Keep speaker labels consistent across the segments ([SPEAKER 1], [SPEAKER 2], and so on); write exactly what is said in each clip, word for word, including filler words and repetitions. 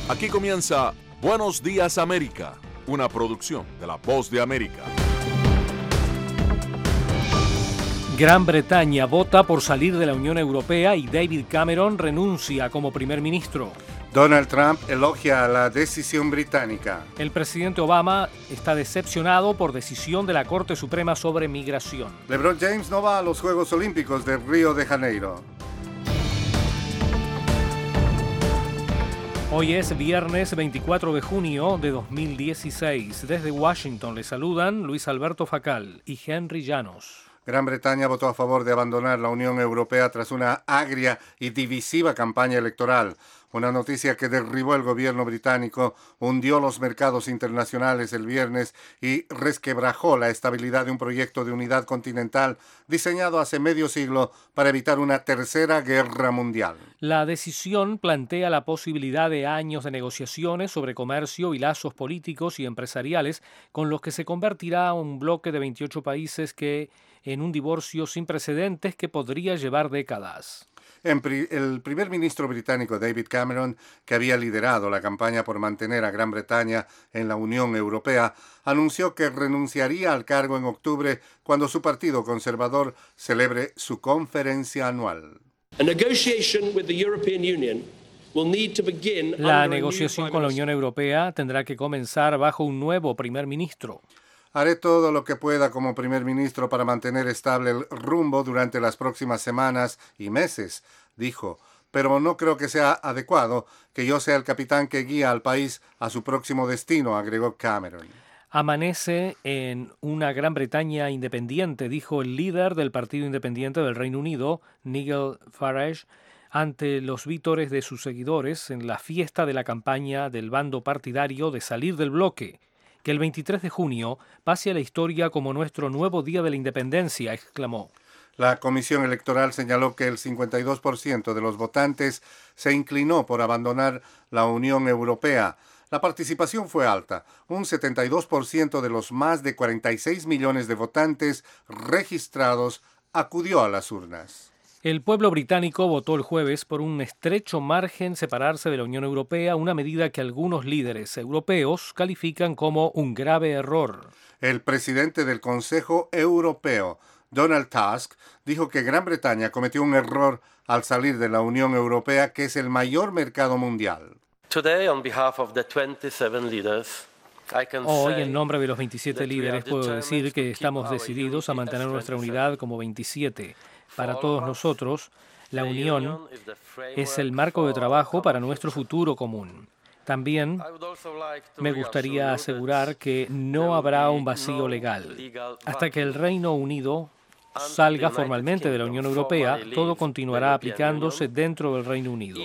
[SPEAKER 1] Aquí comienza Buenos Días América, una producción de La Voz de América.
[SPEAKER 2] Gran Bretaña vota por salir de la Unión Europea y David Cameron renuncia como primer ministro.
[SPEAKER 3] Donald Trump elogia la decisión británica.
[SPEAKER 2] El presidente Obama está decepcionado por decisión de la Corte Suprema sobre migración.
[SPEAKER 3] LeBron James no va a los Juegos Olímpicos de Río de Janeiro.
[SPEAKER 2] Hoy es viernes veinticuatro de junio de dos mil dieciséis. Desde Washington le saludan Luis Alberto Facal y Henry Llanos.
[SPEAKER 3] Gran Bretaña votó a favor de abandonar la Unión Europea tras una agria y divisiva campaña electoral. Una noticia que derribó el gobierno británico, hundió los mercados internacionales el viernes y resquebrajó la estabilidad de un proyecto de unidad continental diseñado hace medio siglo para evitar una tercera guerra mundial.
[SPEAKER 2] La decisión plantea la posibilidad de años de negociaciones sobre comercio y lazos políticos y empresariales con los que se convertirá un bloque de veintiocho países que en un divorcio sin precedentes que podría llevar décadas.
[SPEAKER 3] El primer ministro británico David Cameron, que había liderado la campaña por mantener a Gran Bretaña en la Unión Europea, anunció que renunciaría al cargo en octubre cuando su partido conservador celebre su conferencia anual.
[SPEAKER 2] La negociación con la Unión Europea tendrá que comenzar bajo un nuevo primer ministro.
[SPEAKER 3] Haré todo lo que pueda como primer ministro para mantener estable el rumbo durante las próximas semanas y meses, dijo, pero no creo que sea adecuado que yo sea el capitán que guía al país a su próximo destino, agregó Cameron.
[SPEAKER 2] Amanece en una Gran Bretaña independiente, dijo el líder del Partido Independiente del Reino Unido, Nigel Farage, ante los vítores de sus seguidores en la fiesta de la campaña del bando partidario de salir del bloque. Que el veintitrés de junio pase a la historia como nuestro nuevo día de la independencia, exclamó.
[SPEAKER 3] La Comisión Electoral señaló que el cincuenta y dos por ciento de los votantes se inclinó por abandonar la Unión Europea. La participación fue alta. Un setenta y dos por ciento de los más de cuarenta y seis millones de votantes registrados acudió a las urnas.
[SPEAKER 2] El pueblo británico votó el jueves por un estrecho margen separarse de la Unión Europea, una medida que algunos líderes europeos califican como un grave error.
[SPEAKER 3] El presidente del Consejo Europeo, Donald Tusk, dijo que Gran Bretaña cometió un error al salir de la Unión Europea, que es el mayor mercado mundial.
[SPEAKER 4] Today, on behalf of the twenty-seven leaders,
[SPEAKER 2] Hoy, en nombre de los veintisiete líderes, puedo decir que estamos decididos a mantener nuestra unidad como veintisiete. Para todos nosotros, la Unión es el marco de trabajo para nuestro futuro común. También me gustaría asegurar que no habrá un vacío legal. Hasta que el Reino Unido salga formalmente de la Unión Europea, todo continuará aplicándose dentro del Reino Unido.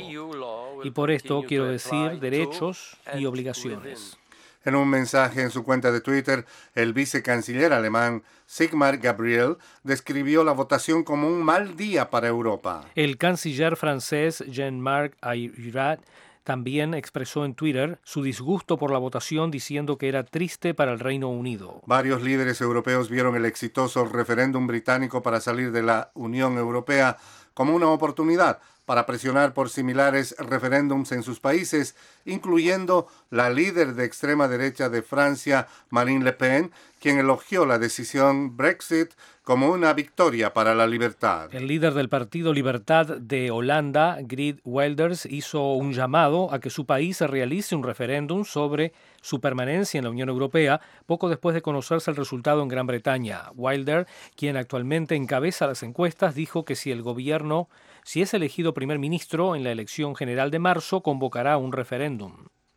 [SPEAKER 2] Y por esto quiero decir derechos y obligaciones.
[SPEAKER 3] En un mensaje en su cuenta de Twitter, el vicecanciller alemán Sigmar Gabriel describió la votación como un mal día para Europa.
[SPEAKER 2] El canciller francés Jean-Marc Ayrault también expresó en Twitter su disgusto por la votación, diciendo que era triste para el Reino Unido.
[SPEAKER 3] Varios líderes europeos vieron el exitoso referéndum británico para salir de la Unión Europea como una oportunidad para presionar por similares referéndums en sus países, incluyendo la líder de extrema derecha de Francia, Marine Le Pen, quien elogió la decisión Brexit como una victoria para la libertad.
[SPEAKER 2] El líder del Partido Libertad de Holanda, Geert Wilders, hizo un llamado a que su país realice un referéndum sobre su permanencia en la Unión Europea poco después de conocerse el resultado en Gran Bretaña. Wilders, quien actualmente encabeza las encuestas, dijo que si el gobierno, si es elegido primer ministro en la elección general de marzo, convocará un referéndum.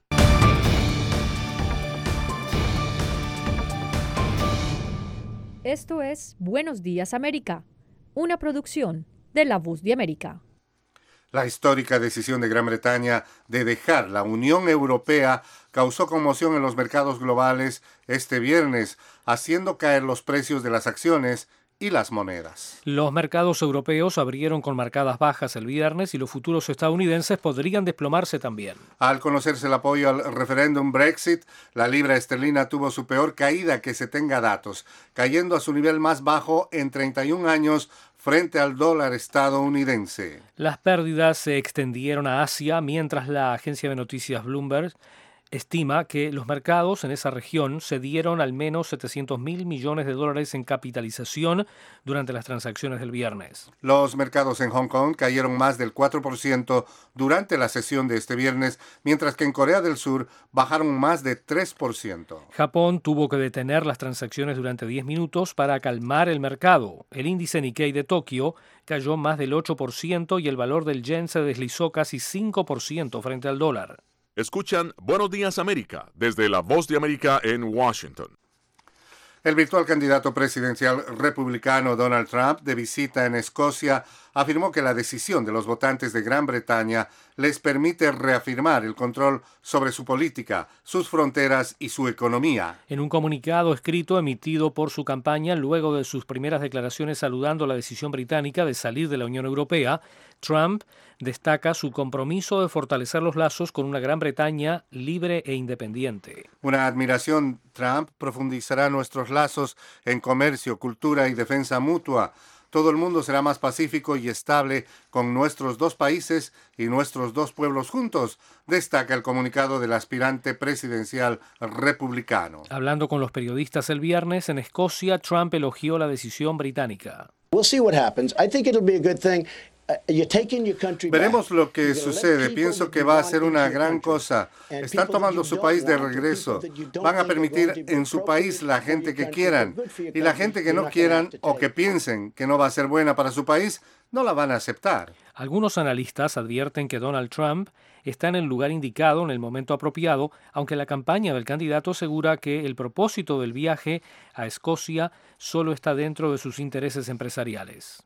[SPEAKER 5] Esto es Buenos Días América, una producción de La Voz de América.
[SPEAKER 3] La histórica decisión de Gran Bretaña de dejar la Unión Europea causó conmoción en los mercados globales este viernes, haciendo caer los precios de las acciones y las monedas.
[SPEAKER 2] Los mercados europeos abrieron con marcadas bajas el viernes y los futuros estadounidenses podrían desplomarse también.
[SPEAKER 3] Al conocerse el apoyo al referéndum Brexit, la libra esterlina tuvo su peor caída que se tenga datos, cayendo a su nivel más bajo en treinta y un años frente al dólar estadounidense.
[SPEAKER 2] Las pérdidas se extendieron a Asia, mientras la agencia de noticias Bloomberg estima que los mercados en esa región cedieron al menos setecientos mil millones de dólares en capitalización durante las transacciones del viernes.
[SPEAKER 3] Los mercados en Hong Kong cayeron más del cuatro por ciento durante la sesión de este viernes, mientras que en Corea del Sur bajaron más de tres por ciento.
[SPEAKER 2] Japón tuvo que detener las transacciones durante diez minutos para calmar el mercado. El índice Nikkei de Tokio cayó más del ocho por ciento y el valor del yen se deslizó casi cinco por ciento frente al dólar.
[SPEAKER 1] Escuchan Buenos Días América desde La Voz de América en Washington.
[SPEAKER 3] El virtual candidato presidencial republicano Donald Trump, de visita en Escocia, afirmó que la decisión de los votantes de Gran Bretaña les permite reafirmar el control sobre su política, sus fronteras y su economía.
[SPEAKER 2] En un comunicado escrito emitido por su campaña luego de sus primeras declaraciones saludando la decisión británica de salir de la Unión Europea, Trump destaca su compromiso de fortalecer los lazos con una Gran Bretaña libre e independiente.
[SPEAKER 3] Una admiración, Trump profundizará nuestros lazos en comercio, cultura y defensa mutua. Todo el mundo será más pacífico y estable con nuestros dos países y nuestros dos pueblos juntos, destaca el comunicado del aspirante presidencial republicano.
[SPEAKER 2] Hablando con los periodistas el viernes en Escocia, Trump elogió la decisión británica.
[SPEAKER 6] We'll see what happens. I think it'll be a good thing.
[SPEAKER 3] Veremos lo que sucede. Pienso que va a ser una gran cosa. Están tomando su país de regreso. Van a permitir en su país la gente que quieran. Y la gente que no quieran o que piensen que no va a ser buena para su país, no la van a aceptar.
[SPEAKER 2] Algunos analistas advierten que Donald Trump está en el lugar indicado en el momento apropiado, aunque la campaña del candidato asegura que el propósito del viaje a Escocia solo está dentro de sus intereses empresariales.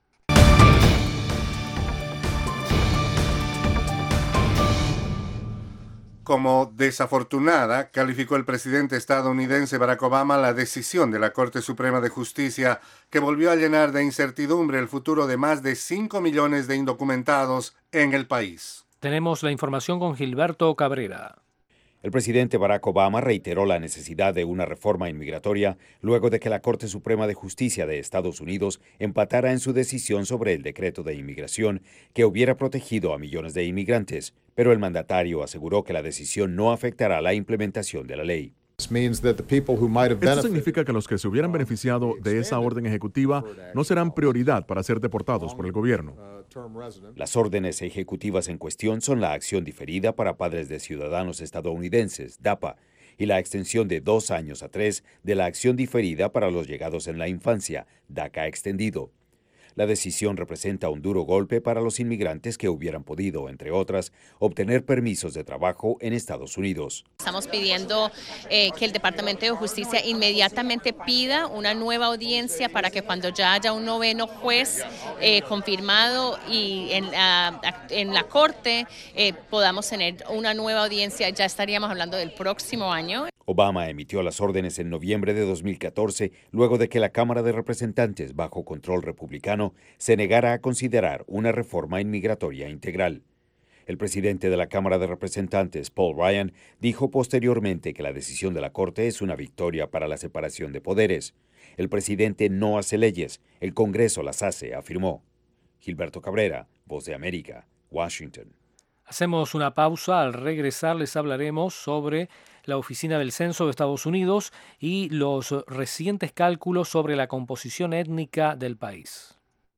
[SPEAKER 3] Como desafortunada, calificó el presidente estadounidense Barack Obama la decisión de la Corte Suprema de Justicia que volvió a llenar de incertidumbre el futuro de más de cinco millones de indocumentados en el país.
[SPEAKER 2] Tenemos la información con Gilberto Cabrera.
[SPEAKER 7] El presidente Barack Obama reiteró la necesidad de una reforma inmigratoria luego de que la Corte Suprema de Justicia de Estados Unidos empatara en su decisión sobre el decreto de inmigración que hubiera protegido a millones de inmigrantes, pero el mandatario aseguró que la decisión no afectará la implementación de la ley.
[SPEAKER 8] Esto significa que los que se hubieran beneficiado de esa orden ejecutiva no serán prioridad para ser deportados por el gobierno.
[SPEAKER 7] Las órdenes ejecutivas en cuestión son la acción diferida para padres de ciudadanos estadounidenses, DAPA, y la extensión de dos años a tres de la acción diferida para los llegados en la infancia, DACA extendido. La decisión representa un duro golpe para los inmigrantes que hubieran podido, entre otras, obtener permisos de trabajo en Estados Unidos.
[SPEAKER 9] Estamos pidiendo eh, que el Departamento de Justicia inmediatamente pida una nueva audiencia para que cuando ya haya un noveno juez eh, confirmado y en, uh, en la Corte eh, podamos tener una nueva audiencia. Ya estaríamos hablando del próximo año.
[SPEAKER 7] Obama emitió las órdenes en noviembre de dos mil catorce, luego de que la Cámara de Representantes, bajo control republicano, se negara a considerar una reforma inmigratoria integral. El presidente de la Cámara de Representantes, Paul Ryan, dijo posteriormente que la decisión de la Corte es una victoria para la separación de poderes. El presidente no hace leyes, el Congreso las hace, afirmó. Gilberto Cabrera, Voz de América, Washington.
[SPEAKER 2] Hacemos una pausa. Al regresar les hablaremos sobre la Oficina del Censo de Estados Unidos y los recientes cálculos sobre la composición étnica del país.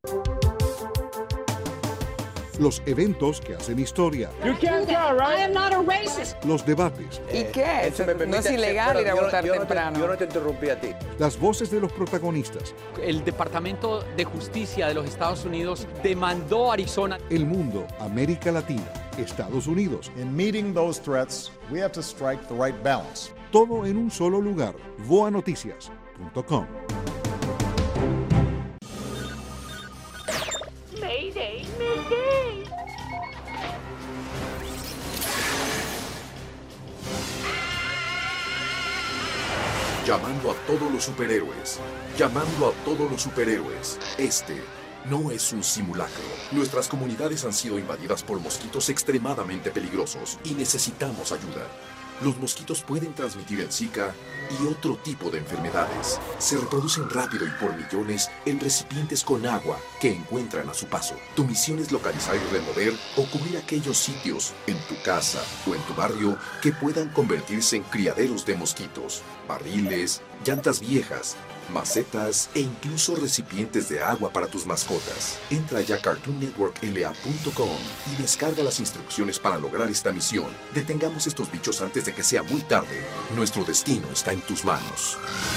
[SPEAKER 10] Los eventos que hacen historia.
[SPEAKER 11] You can't tell, right? I am not a racist.
[SPEAKER 10] Los debates.
[SPEAKER 12] ¿Y qué? Eh, me no es ilegal bueno, ir a yo, votar
[SPEAKER 13] yo
[SPEAKER 12] temprano.
[SPEAKER 13] No te, yo no te interrumpí a ti.
[SPEAKER 10] Las voces de los protagonistas.
[SPEAKER 14] El Departamento de Justicia de los Estados Unidos demandó a Arizona.
[SPEAKER 10] El mundo, América Latina, Estados Unidos.
[SPEAKER 15] In meeting those threats, we have to strike the right balance.
[SPEAKER 10] Todo en un solo lugar. voa noticias punto com.
[SPEAKER 11] Mayday, mayday.
[SPEAKER 16] Llamando a todos los superhéroes. Llamando a todos los superhéroes. Este no es un simulacro. Nuestras comunidades han sido invadidas por mosquitos extremadamente peligrosos y necesitamos ayuda. Los mosquitos pueden transmitir el Zika y otro tipo de enfermedades. Se reproducen rápido y por millones en recipientes con agua que encuentran a su paso. Tu misión es localizar y remover o cubrir aquellos sitios en tu casa o en tu barrio que puedan convertirse en criaderos de mosquitos. Barriles, llantas viejas, macetas e incluso recipientes de agua para tus mascotas. Entra ya a cartoon network l a punto com y descarga las instrucciones para lograr esta misión. Detengamos estos bichos antes de que sea muy tarde. Nuestro destino está en tus manos.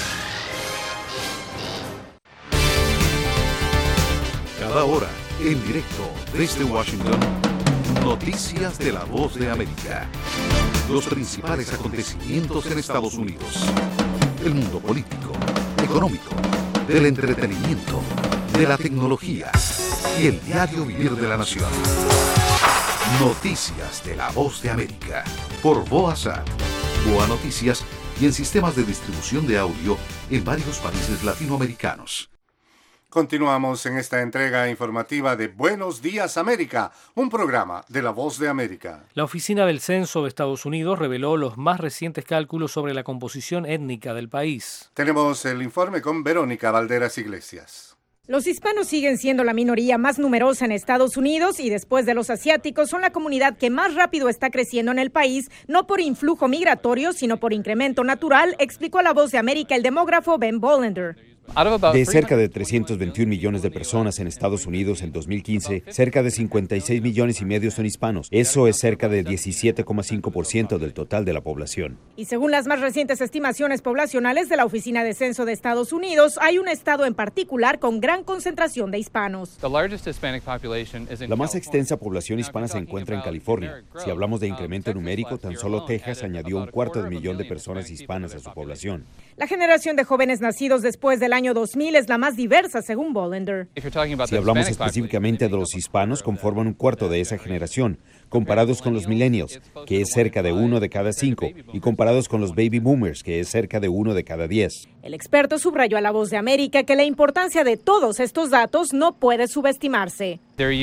[SPEAKER 10] Cada hora, en directo desde Washington, noticias de la Voz de América. Los principales acontecimientos en Estados Unidos. El mundo político, económico, del entretenimiento, de la tecnología y el diario vivir de la nación. Noticias de la Voz de América por Boazat, Boa Noticias y en sistemas de distribución de audio en varios países latinoamericanos.
[SPEAKER 3] Continuamos en esta entrega informativa de Buenos Días América, un programa de La Voz de América.
[SPEAKER 2] La Oficina del Censo de Estados Unidos reveló los más recientes cálculos sobre la composición étnica del país.
[SPEAKER 3] Tenemos el informe con Verónica Valderas Iglesias.
[SPEAKER 13] Los hispanos siguen siendo la minoría más numerosa en Estados Unidos y después de los asiáticos son la comunidad que más rápido está creciendo en el país, no por influjo migratorio, sino por incremento natural, explicó a La Voz de América el demógrafo Ben Bolender.
[SPEAKER 7] De cerca de trescientos veintiún millones de personas en Estados Unidos en dos mil quince, cerca de cincuenta y seis millones y medio son hispanos. Eso es cerca de diecisiete coma cinco por ciento del total de la población.
[SPEAKER 13] Y según las más recientes estimaciones poblacionales de la Oficina de Censo de Estados Unidos, hay un estado en particular con gran concentración de hispanos.
[SPEAKER 7] La más extensa población hispana se encuentra en California. Si hablamos de incremento numérico, tan solo Texas añadió un cuarto de millón de personas hispanas a su población.
[SPEAKER 13] La generación de jóvenes nacidos después del año dos mil es la más diversa, según Bolender.
[SPEAKER 7] Si hablamos específicamente de los hispanos, conforman un cuarto de esa generación, comparados con los millennials, que es cerca de uno de cada cinco, y comparados con los baby boomers, que es cerca de uno de cada diez.
[SPEAKER 13] El experto subrayó a La Voz de América que la importancia de todos estos datos no puede subestimarse.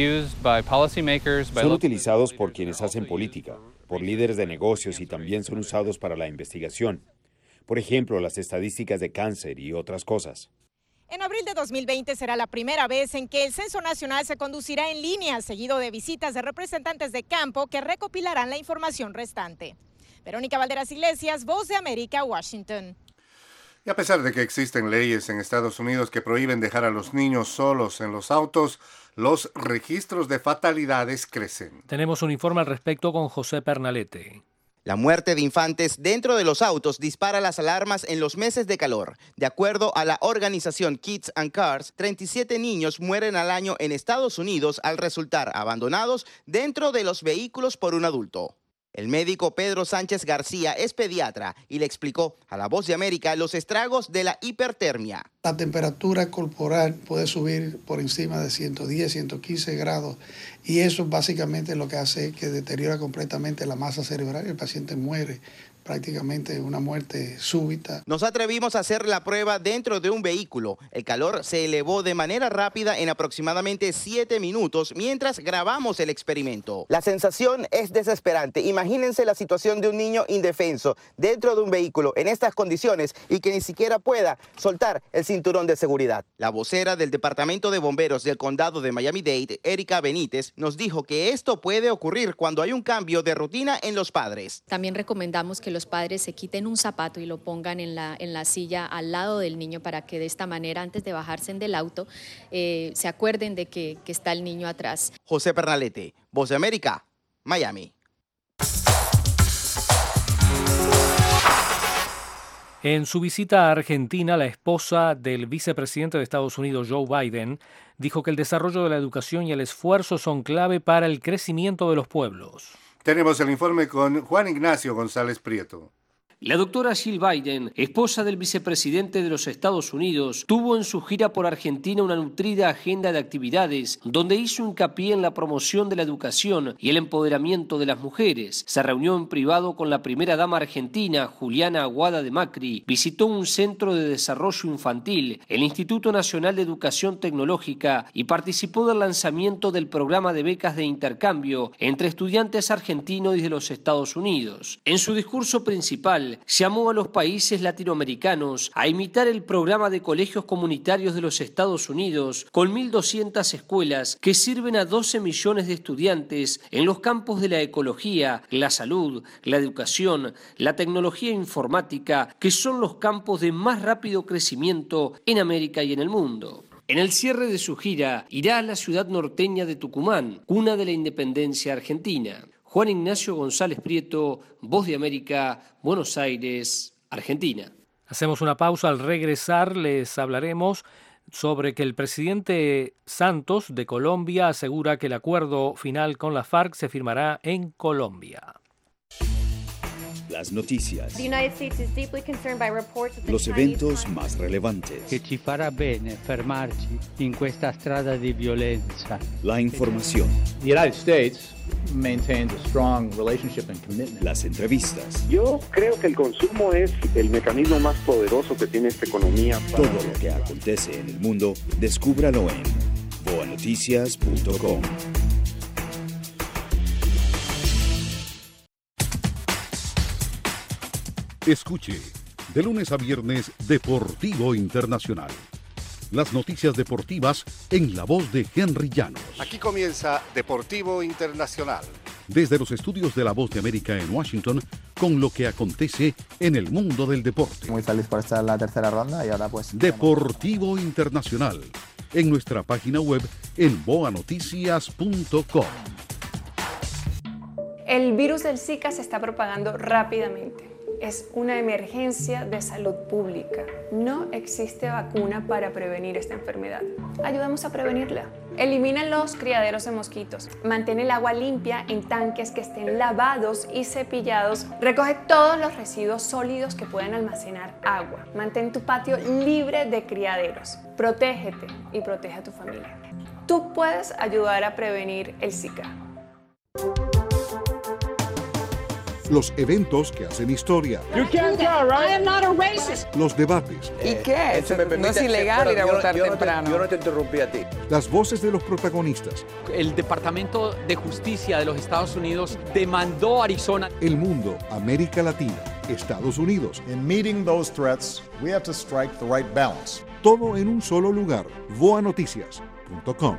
[SPEAKER 7] Son utilizados por quienes hacen política, por líderes de negocios y también son usados para la investigación. Por ejemplo, las estadísticas de cáncer y otras cosas.
[SPEAKER 13] En abril de dos mil veinte será la primera vez en que el Censo Nacional se conducirá en línea, seguido de visitas de representantes de campo que recopilarán la información restante. Verónica Valderas Iglesias, Voz de América, Washington.
[SPEAKER 3] Y a pesar de que existen leyes en Estados Unidos que prohíben dejar a los niños solos en los autos, los registros de fatalidades crecen.
[SPEAKER 2] Tenemos un informe al respecto con José Pernalete.
[SPEAKER 17] La muerte de infantes dentro de los autos dispara las alarmas en los meses de calor. De acuerdo a la organización Kids and Cars, treinta y siete niños mueren al año en Estados Unidos al resultar abandonados dentro de los vehículos por un adulto. El médico Pedro Sánchez García es pediatra y le explicó a La Voz de América los estragos de la hipertermia.
[SPEAKER 18] La temperatura corporal puede subir por encima de ciento diez, ciento quince grados y eso básicamente lo que hace es que deteriora completamente la masa cerebral y el paciente muere. Prácticamente una muerte súbita.
[SPEAKER 17] Nos atrevimos a hacer la prueba dentro de un vehículo. El calor se elevó de manera rápida en aproximadamente siete minutos mientras grabamos el experimento. La sensación es desesperante. Imagínense la situación de un niño indefenso dentro de un vehículo en estas condiciones y que ni siquiera pueda soltar el cinturón de seguridad. La vocera del Departamento de Bomberos del Condado de Miami-Dade, Erika Benítez, nos dijo que esto puede ocurrir cuando hay un cambio de rutina en los padres.
[SPEAKER 19] También recomendamos que los padres se quiten un zapato y lo pongan en la, en la silla al lado del niño para que de esta manera, antes de bajarse del auto, eh, se acuerden de que, que está el niño atrás.
[SPEAKER 17] José Pernalete, Voz de América, Miami.
[SPEAKER 2] En su visita a Argentina, la esposa del vicepresidente de Estados Unidos, Joe Biden, dijo que el desarrollo de la educación y el esfuerzo son clave para el crecimiento de los pueblos.
[SPEAKER 3] Tenemos el informe con Juan Ignacio González Prieto.
[SPEAKER 20] La doctora Jill Biden, esposa del vicepresidente de los Estados Unidos, tuvo en su gira por Argentina una nutrida agenda de actividades donde hizo hincapié en la promoción de la educación y el empoderamiento de las mujeres. Se reunió en privado con la primera dama argentina, Juliana Aguada de Macri, visitó un centro de desarrollo infantil, el Instituto Nacional de Educación Tecnológica y participó del lanzamiento del programa de becas de intercambio entre estudiantes argentinos y de los Estados Unidos. En su discurso principal, llamó a los países latinoamericanos a imitar el programa de colegios comunitarios de los Estados Unidos con mil doscientas escuelas que sirven a doce millones de estudiantes en los campos de la ecología, la salud, la educación, la tecnología informática, que son los campos de más rápido crecimiento en América y en el mundo. En el cierre de su gira, irá a la ciudad norteña de Tucumán, cuna de la independencia argentina. Juan Ignacio González Prieto, Voz de América, Buenos Aires, Argentina.
[SPEAKER 2] Hacemos una pausa. Al regresar les hablaremos sobre que el presidente Santos de Colombia asegura que el acuerdo final con la FARC se firmará en Colombia.
[SPEAKER 7] Las noticias, los eventos más relevantes,
[SPEAKER 21] che ci farà bene fermarci in questa strada di violenza.
[SPEAKER 7] La información,
[SPEAKER 22] The United States maintains a strong relationship and commitment.
[SPEAKER 7] Las entrevistas.
[SPEAKER 23] Yo creo que el consumo es el mecanismo más poderoso que tiene esta economía.
[SPEAKER 7] Para... Todo lo que acontece en el mundo, descúbralo en boa noticias punto com.
[SPEAKER 10] Escuche, de lunes a viernes, Deportivo Internacional. Las noticias deportivas en la voz de Henry Llanos.
[SPEAKER 3] Aquí comienza Deportivo Internacional.
[SPEAKER 10] Desde los estudios de La Voz de América en Washington, con lo que acontece en el mundo del deporte.
[SPEAKER 24] Muy feliz por estar en la tercera ronda y ahora pues...
[SPEAKER 10] Deportivo Internacional, en nuestra página web en boa noticias punto com.
[SPEAKER 25] El virus del Zika se está propagando rápidamente. Es una emergencia de salud pública. No existe vacuna para prevenir esta enfermedad. Ayudemos a prevenirla. Elimina los criaderos de mosquitos. Mantén el agua limpia en tanques que estén lavados y cepillados. Recoge todos los residuos sólidos que puedan almacenar agua. Mantén tu patio libre de criaderos. Protégete y protege a tu familia. Tú puedes ayudar a prevenir el Zika.
[SPEAKER 10] Los eventos que hacen historia.
[SPEAKER 11] You can't tell, right? I am not a racist.
[SPEAKER 10] Los debates.
[SPEAKER 12] ¿Y qué? Eh, me no es ilegal bueno, ir a
[SPEAKER 26] yo,
[SPEAKER 12] votar
[SPEAKER 26] yo
[SPEAKER 12] temprano.
[SPEAKER 26] No te, yo no te interrumpí a ti.
[SPEAKER 10] Las voces de los protagonistas.
[SPEAKER 14] El Departamento de Justicia de los Estados Unidos demandó a Arizona.
[SPEAKER 10] El mundo, América Latina, Estados Unidos.
[SPEAKER 15] In meeting those threats, we have to strike the right balance.
[SPEAKER 10] Todo en un solo lugar. boa noticias punto com.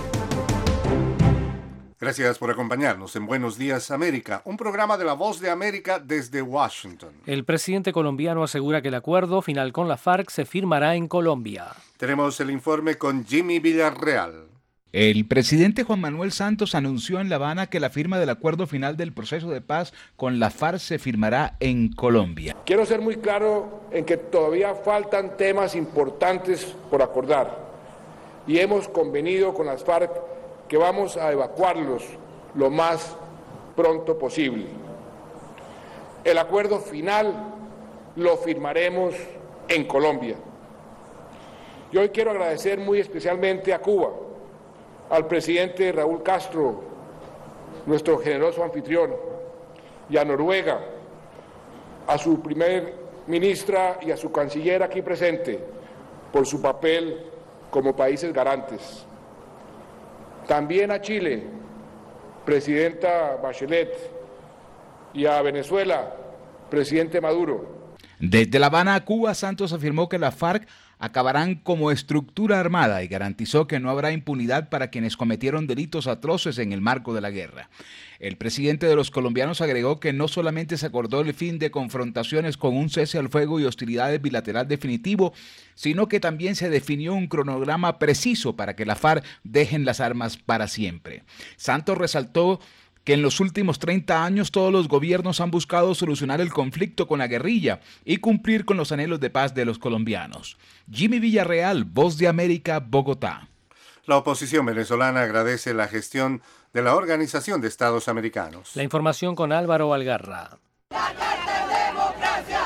[SPEAKER 3] Gracias por acompañarnos en Buenos Días América, un programa de La Voz de América desde Washington.
[SPEAKER 2] El presidente colombiano asegura que el acuerdo final con la FARC se firmará en Colombia.
[SPEAKER 3] Tenemos el informe con Jimmy Villarreal.
[SPEAKER 27] El presidente Juan Manuel Santos anunció en La Habana que la firma del acuerdo final del proceso de paz con la FARC se firmará en Colombia.
[SPEAKER 28] Quiero ser muy claro en que todavía faltan temas importantes por acordar y hemos convenido con las FARC que vamos a evacuarlos lo más pronto posible. El acuerdo final lo firmaremos en Colombia. Y hoy quiero agradecer muy especialmente a Cuba, al presidente Raúl Castro, nuestro generoso anfitrión, y a Noruega, a su primer ministra y a su canciller aquí presente, por su papel como países garantes. También a Chile, presidenta Bachelet, y a Venezuela, presidente Maduro.
[SPEAKER 27] Desde La Habana a Cuba, Santos afirmó que la FARC acabarán como estructura armada y garantizó que no habrá impunidad para quienes cometieron delitos atroces en el marco de la guerra. El presidente de los colombianos agregó que no solamente se acordó el fin de confrontaciones con un cese al fuego y hostilidades bilateral definitivo, sino que también se definió un cronograma preciso para que la FARC dejen las armas para siempre. Santos resaltó que en los últimos treinta años todos los gobiernos han buscado solucionar el conflicto con la guerrilla y cumplir con los anhelos de paz de los colombianos. Jimmy Villarreal, Voz de América, Bogotá.
[SPEAKER 3] La oposición venezolana agradece la gestión de la Organización de Estados Americanos.
[SPEAKER 2] La información con Álvaro Algarra.
[SPEAKER 11] La Carta de Democracia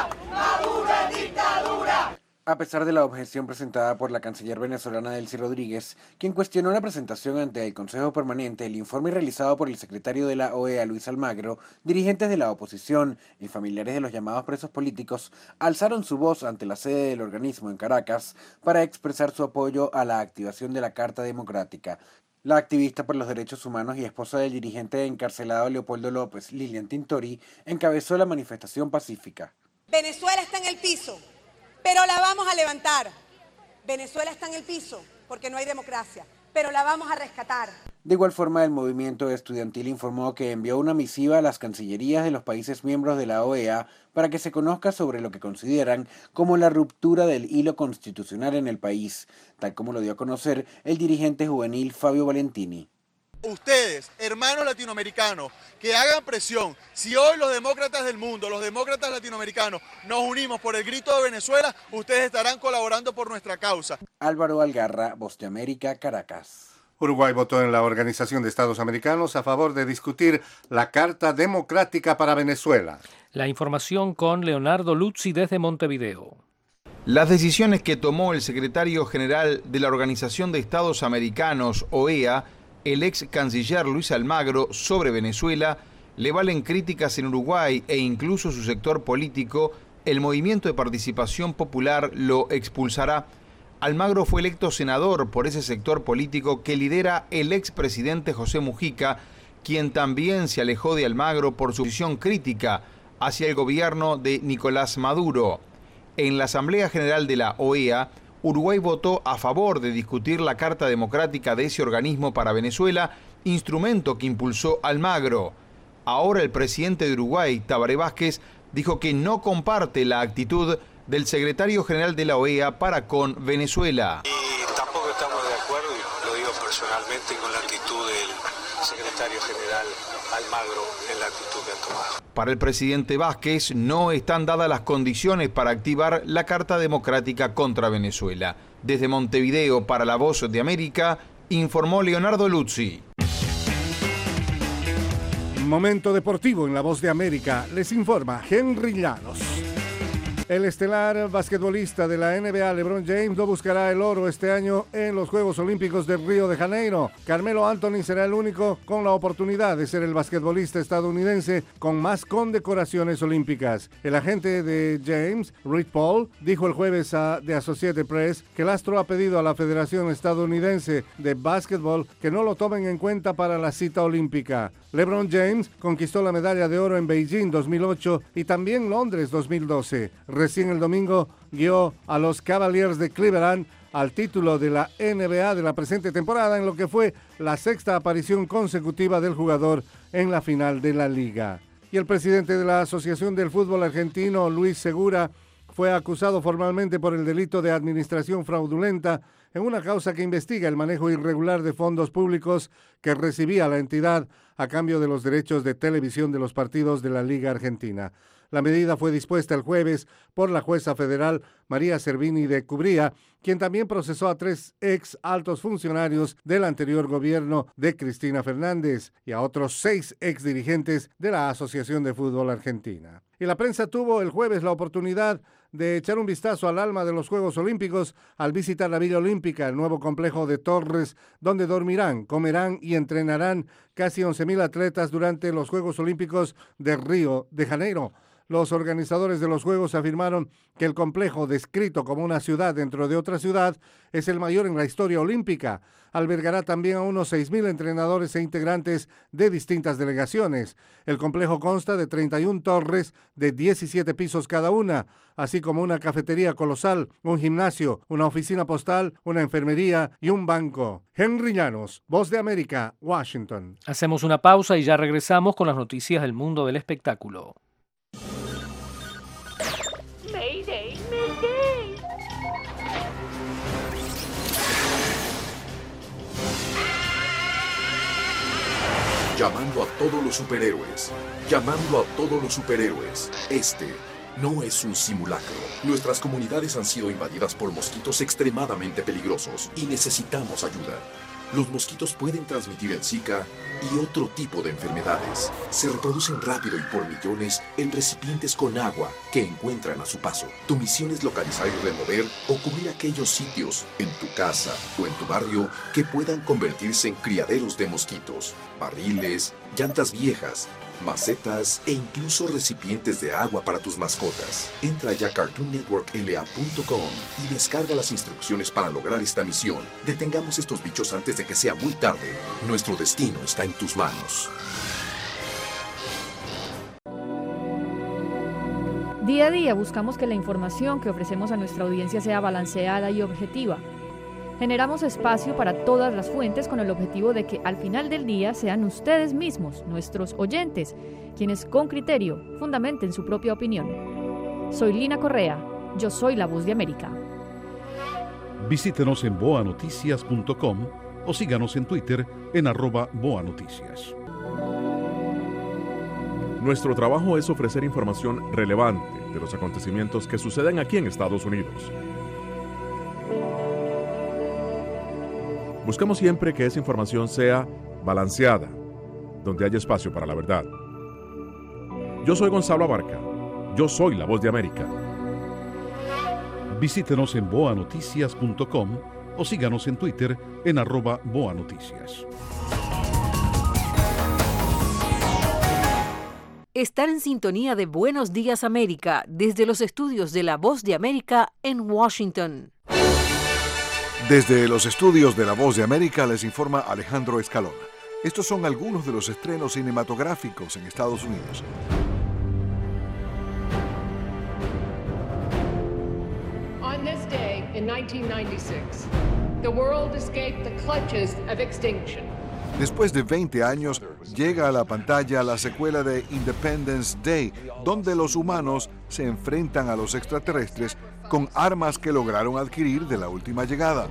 [SPEAKER 1] A pesar de la objeción presentada por la canciller venezolana Delcy Rodríguez, quien cuestionó la presentación ante el Consejo Permanente del informe realizado por el secretario de la O E A, Luis Almagro, dirigentes de la oposición y familiares de los llamados presos políticos alzaron su voz ante la sede del organismo en Caracas para expresar su apoyo a la activación de la Carta Democrática. La activista por los derechos humanos y esposa del dirigente encarcelado Leopoldo López, Lilian Tintori, encabezó la manifestación pacífica.
[SPEAKER 4] Venezuela está en el piso, pero la vamos a levantar. Venezuela está en el piso porque no hay democracia, pero la vamos a rescatar.
[SPEAKER 1] De igual forma, el movimiento estudiantil informó que envió una misiva a las cancillerías de los países miembros de la O E A para que se conozca sobre lo que consideran como la ruptura del hilo constitucional en el país, tal como lo dio a conocer el dirigente juvenil Fabio Valentini.
[SPEAKER 5] Ustedes, hermanos latinoamericanos, que hagan presión. Si hoy los demócratas del mundo, los demócratas latinoamericanos, nos unimos por el grito de Venezuela, ustedes estarán colaborando por nuestra causa.
[SPEAKER 1] Álvaro Algarra, Voz de América, Caracas.
[SPEAKER 3] Uruguay votó en la Organización de Estados Americanos a favor de discutir la Carta Democrática para Venezuela.
[SPEAKER 2] La información con Leonardo Luzzi desde Montevideo.
[SPEAKER 27] Las decisiones que tomó el secretario general de la Organización de Estados Americanos, O E A, el ex canciller Luis Almagro, sobre Venezuela, le valen críticas en Uruguay e incluso su sector político. El Movimiento de Participación Popular lo expulsará. Almagro fue electo senador por ese sector político que lidera el expresidente José Mujica, quien también se alejó de Almagro por su posición crítica hacia el gobierno de Nicolás Maduro. En la Asamblea General de la O E A, Uruguay votó a favor de discutir la Carta Democrática de ese organismo para Venezuela, instrumento que impulsó Almagro. Ahora el presidente de Uruguay, Tabaré Vázquez, dijo que no comparte la actitud del secretario general de la O E A para con Venezuela.
[SPEAKER 6] Y tampoco estamos de acuerdo, y lo digo personalmente, con la actitud del secretario general Almagro en la actitud que ha tomado.
[SPEAKER 27] Para el presidente Vázquez no están dadas las condiciones para activar la Carta Democrática contra Venezuela. Desde Montevideo para La Voz de América, informó Leonardo Luzzi.
[SPEAKER 3] Momento deportivo en La Voz de América, les informa Henry Llanos. El estelar basquetbolista de la N B A, LeBron James, no buscará el oro este año en los Juegos Olímpicos de Río de Janeiro. Carmelo Anthony será el único con la oportunidad de ser el basquetbolista estadounidense con más condecoraciones olímpicas. El agente de James, Rich Paul, dijo el jueves a The Associated Press que el astro ha pedido a la Federación Estadounidense de Básquetbol que no lo tomen en cuenta para la cita olímpica. LeBron James conquistó la medalla de oro en Beijing dos mil ocho y también Londres dos mil doce. Recién el domingo guió a los Cavaliers de Cleveland al título de la N B A de la presente temporada, en lo que fue la sexta aparición consecutiva del jugador en la final de la liga. Y el presidente de la Asociación del Fútbol Argentino, Luis Segura, fue acusado formalmente por el delito de administración fraudulenta en una causa que investiga el manejo irregular de fondos públicos que recibía la entidad a cambio de los derechos de televisión de los partidos de la Liga Argentina. La medida fue dispuesta el jueves por la jueza federal María Servini de Cubría, quien también procesó a tres ex altos funcionarios del anterior gobierno de Cristina Fernández y a otros seis ex dirigentes de la Asociación de Fútbol Argentina. Y la prensa tuvo el jueves la oportunidad de echar un vistazo al alma de los Juegos Olímpicos al visitar la Villa Olímpica, el nuevo complejo de Torres, donde dormirán, comerán y entrenarán casi once mil atletas durante los Juegos Olímpicos de Río de Janeiro. Los organizadores de los Juegos afirmaron que el complejo, descrito como una ciudad dentro de otra ciudad, es el mayor en la historia olímpica. Albergará también a unos seis mil entrenadores e integrantes de distintas delegaciones. El complejo consta de treinta y una torres de diecisiete pisos cada una, así como una cafetería colosal, un gimnasio, una oficina postal, una enfermería y un banco. Henry Llanos, Voz de América, Washington.
[SPEAKER 2] Hacemos una pausa y ya regresamos con las noticias del mundo del espectáculo.
[SPEAKER 8] Mayday, Mayday.
[SPEAKER 9] Llamando a todos los superhéroes. Llamando a todos los superhéroes. Este no es un simulacro. Nuestras comunidades han sido invadidas por mosquitos extremadamente peligrosos y necesitamos ayuda. Los mosquitos pueden transmitir el Zika y otro tipo de enfermedades. Se reproducen rápido y por millones en recipientes con agua que encuentran a su paso. Tu misión es localizar y remover o cubrir aquellos sitios en tu casa o en tu barrio que puedan convertirse en criaderos de mosquitos, barriles, llantas viejas, macetas e incluso recipientes de agua para tus mascotas. Entra ya a cartoon network l a punto com y descarga las instrucciones para lograr esta misión. Detengamos estos bichos antes de que sea muy tarde. Nuestro destino está en tus manos.
[SPEAKER 13] Día a día buscamos que la información que ofrecemos a nuestra audiencia sea balanceada y objetiva. Generamos espacio para todas las fuentes con el objetivo de que al final del día sean ustedes mismos, nuestros oyentes, quienes con criterio fundamenten su propia opinión. Soy Lina Correa, yo soy la Voz de América.
[SPEAKER 10] Visítenos en boa noticias punto com o síganos en Twitter en arroba boanoticias.
[SPEAKER 16] Nuestro trabajo es ofrecer información relevante de los acontecimientos que suceden aquí en Estados Unidos. Buscamos siempre que esa información sea balanceada, donde haya espacio para la verdad. Yo soy Gonzalo Abarca. Yo soy la Voz de América.
[SPEAKER 10] Visítenos en boa noticias punto com o síganos en Twitter en arroba boanoticias.
[SPEAKER 17] Están en sintonía de Buenos Días América desde los estudios de la Voz de América en Washington.
[SPEAKER 18] Desde los estudios de La Voz de América les informa Alejandro Escalona. Estos son algunos de los estrenos cinematográficos en Estados Unidos.
[SPEAKER 11] On this day in nineteen ninety-six, the world escaped the clutches of extinction.
[SPEAKER 18] Después de veinte años, llega a la pantalla la secuela de Independence Day, donde los humanos se enfrentan a los extraterrestres con armas que lograron adquirir de la última llegada.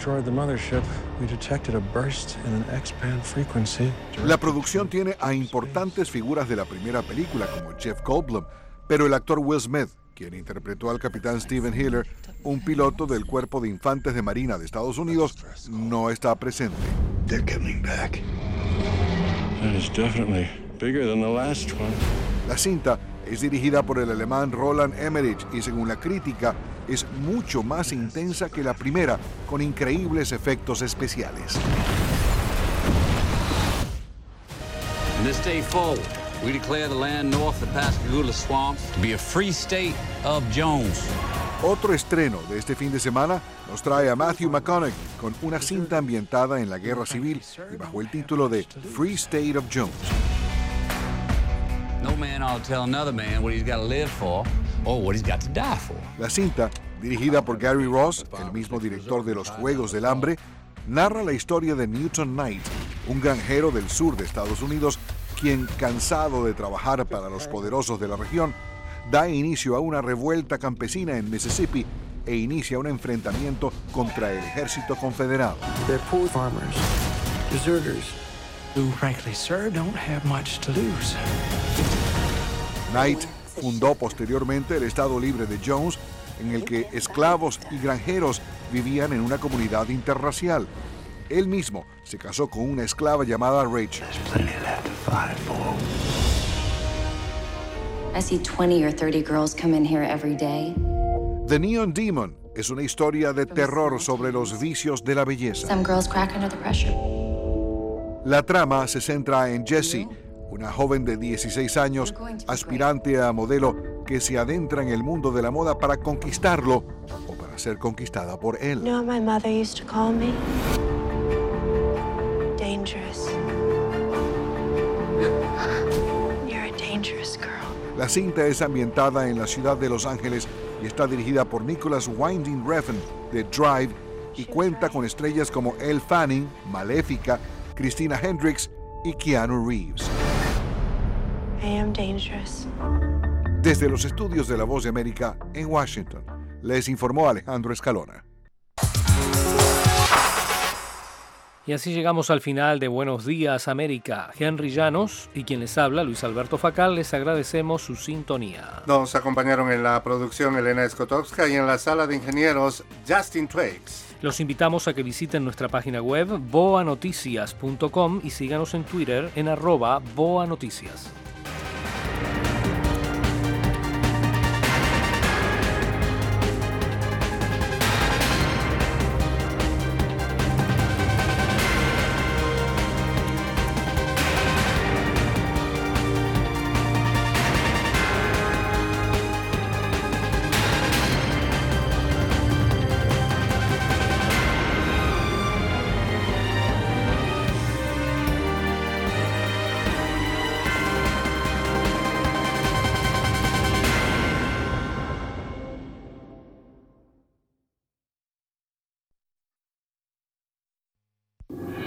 [SPEAKER 18] La producción tiene a importantes figuras de la primera película, como Jeff Goldblum, pero el actor Will Smith, quien interpretó al capitán Stephen Hiller, un piloto del Cuerpo de Infantes de Marina de Estados Unidos, no está presente.
[SPEAKER 19] They're coming back. That is definitely bigger than the last one.
[SPEAKER 18] La cinta es dirigida por el alemán Roland Emmerich y según la crítica es mucho más intensa que la primera, con increíbles efectos especiales.
[SPEAKER 20] From this day forward, we declare the land north of the Pascagoula Swamps to be a free state of Jones.
[SPEAKER 18] Otro estreno de este fin de semana nos trae a Matthew McConaughey con una cinta ambientada en la Guerra Civil y bajo el título de Free State of Jones.
[SPEAKER 20] No man ought to tell another man what he's got to live for or what he's got to die for.
[SPEAKER 18] La cinta, dirigida por Gary Ross, el mismo director de Los Juegos del Hambre, narra la historia de Newton Knight, un granjero del sur de Estados Unidos, quien, cansado de trabajar para los poderosos de la región, da inicio a una revuelta campesina en Mississippi e inicia un enfrentamiento contra el ejército confederado.
[SPEAKER 21] They're poor farmers, deserters, who frankly, sir, don't have much to lose.
[SPEAKER 18] Knight fundó posteriormente el Estado Libre de Jones, en el que esclavos y granjeros vivían en una comunidad interracial. Él mismo se casó con una esclava llamada Rachel.
[SPEAKER 26] I see twenty or thirty girls come in here every day.
[SPEAKER 18] The Neon Demon es una historia de terror sobre los vicios de la belleza.
[SPEAKER 26] Some girls crack under the pressure.
[SPEAKER 18] La trama se centra en Jessie, una joven de dieciséis años, aspirante a modelo que se adentra en el mundo de la moda para conquistarlo o para ser conquistada por él.
[SPEAKER 29] You know what my mother used to call me? Dangerous. You're a dangerous girl.
[SPEAKER 18] La cinta es ambientada en la ciudad de Los Ángeles y está dirigida por Nicholas Winding Refn de Drive y cuenta con estrellas como Elle Fanning, Maléfica, Christina Hendricks y Keanu Reeves.
[SPEAKER 29] I am dangerous.
[SPEAKER 18] Desde los estudios de La Voz de América en Washington, les informó Alejandro Escalona.
[SPEAKER 2] Y así llegamos al final de Buenos Días América. Henry Llanos y quien les habla, Luis Alberto Facal, les agradecemos su sintonía.
[SPEAKER 3] Nos acompañaron en la producción Elena Skotowska y en la sala de ingenieros Justin Twakes.
[SPEAKER 2] Los invitamos a que visiten nuestra página web boa noticias punto com y síganos en Twitter en arroba boanoticias.